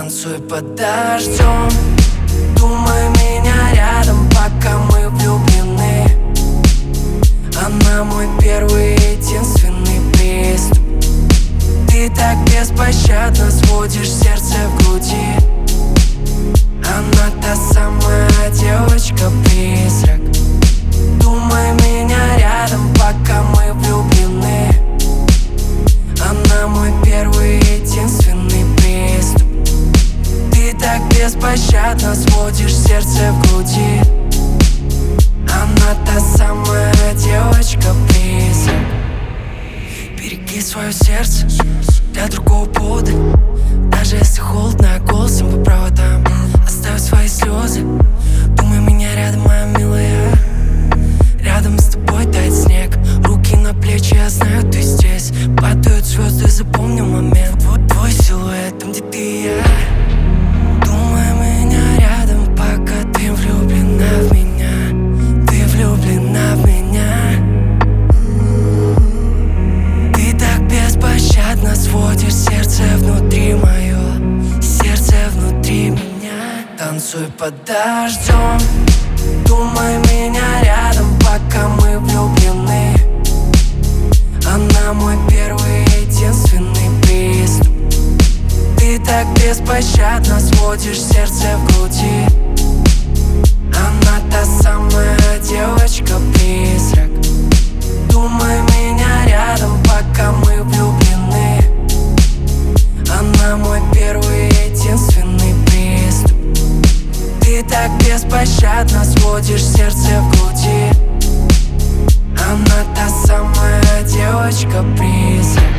Танцуй под дождем, думай меня рядом, пока мы влюблены. Она мой первый и единственный приступ. Ты так беспощадно сводишь сердце в груди. Она та самая девочка-призрак. Думай меня рядом, пока мы влюблены. Она мой первый и единственный приступ. Ты так беспощадно сводишь сердце в груди. Она та самая девочка-призрак. Береги свое сердце для другого повода. Даже если холодно, голосом по проводам. Оставь свои слезы, думай меня рядом, моя милая. Рядом с тобой тает снег, руки на плечи, я знаю, ты здесь. Падают звезды, запомню момент. Твой силуэт, там где ты и я. Думай меня рядом, пока ты влюблена в меня. Ты влюблена в меня. Ты так беспощадно сводишь сердце внутри мое. Сердце внутри меня. Танцуй под дождем, думай меня рядом, пока мы влюблены. Она мой первый и единственный приступ. Ты так беспощадно сводишь сердце в груди. Она та самая девочка-призрак. Думай меня рядом, пока мы влюблены. Она мой первый и единственный приступ. Ты так беспощадно сводишь сердце в груди. Она та самая девочка-призрак.